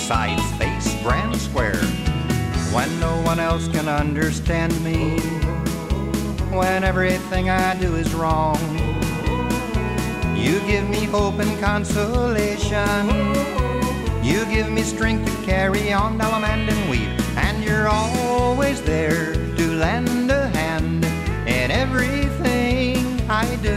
sides face grand square. When no one else can understand me, when everything I do is wrong, you give me hope and consolation. You give me strength to carry on, dial and weave, and you're always there